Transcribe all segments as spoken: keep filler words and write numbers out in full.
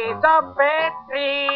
Se on Petri!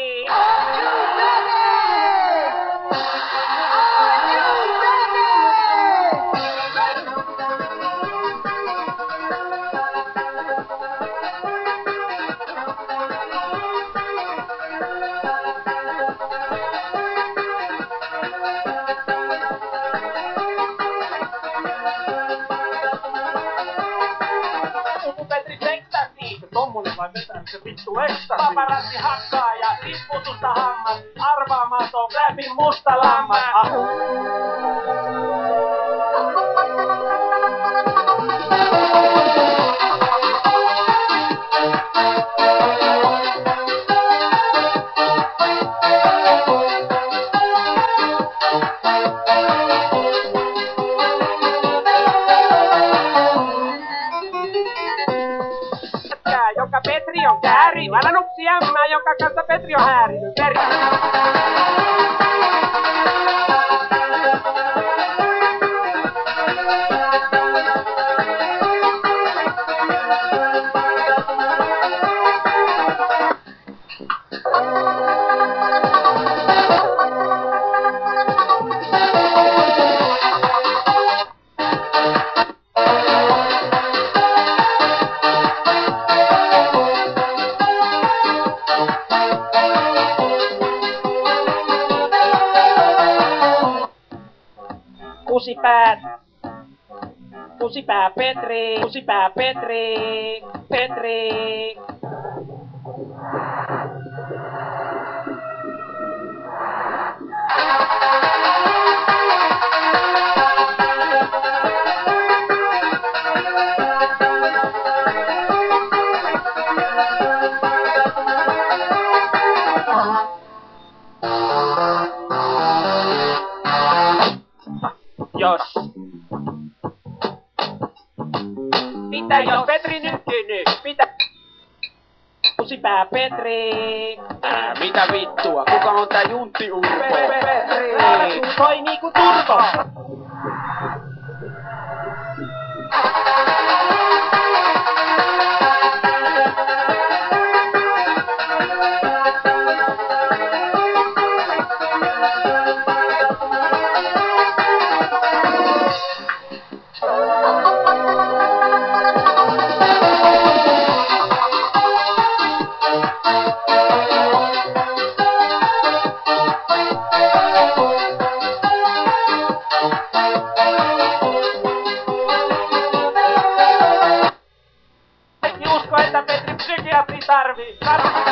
Petri tekstasi! Tommonen vai vetää se vittu ekstasi? Paparazzi hakkaa ja tipputusta hammas. Arvaamaton räpin musta lammas. Ah. Joka Petri on kääri, valanuksi jämmää, joka kanssa Petri on häirinyt veri. Kusipää, kusipää Petri, kusipää Petri, Petri. Jos. Mitä jos Petri nykkynyt? Mitä? Kusipää Petri. Ää, mitä vittua? Kuka on tää Juntti Urpo? Petri. Täällä suu soi niinku turko. Usko, että Petri psykiatri tarvii. tarvii.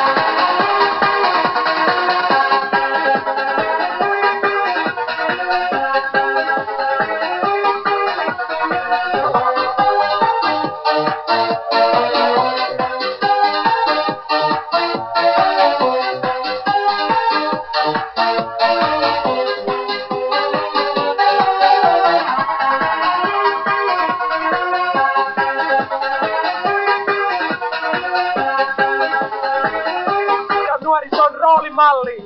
Nuorison roolimalli.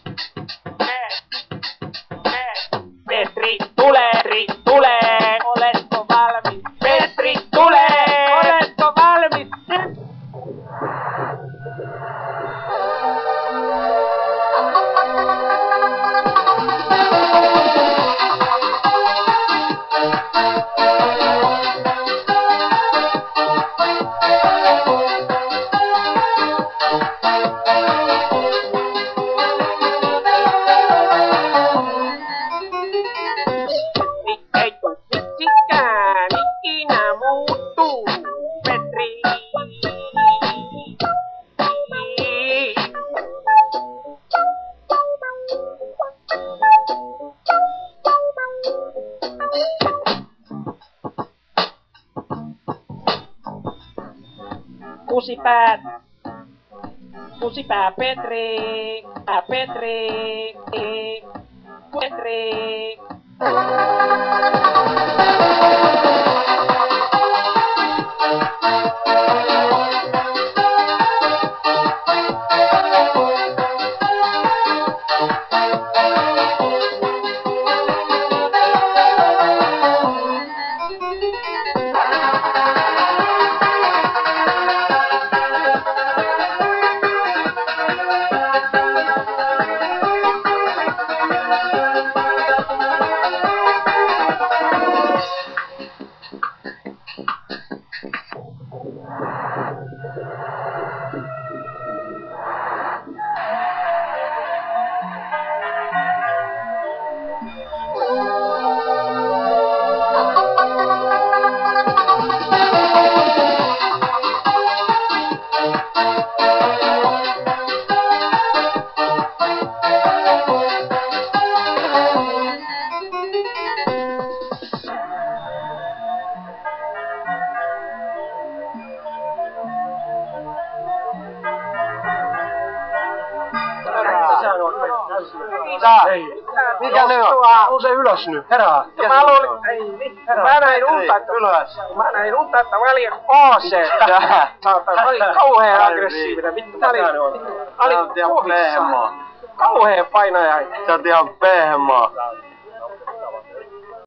Petri tulee, Petri tulee. Oletko valmis? Petri tulee. Oletko valmis? Ei tuu miksikään ikinä muuttuu, Petri. Kusipäät. Kusipää Petri. Pää Petri. Petri. Tää. Ei. Mikä ne on? Nouse ylös nyt. Herää. Mä luulin, ei niin. Mä näin unta, että... Ylös. Mä näin unta, että mä olin aase. Saatan, mä olin kauheen aggressiivinen. Vittu, mä olin... Mä olin Sä oot ihan pehmaa. Kauheen painajainen. Sä oot ihan pehmaa.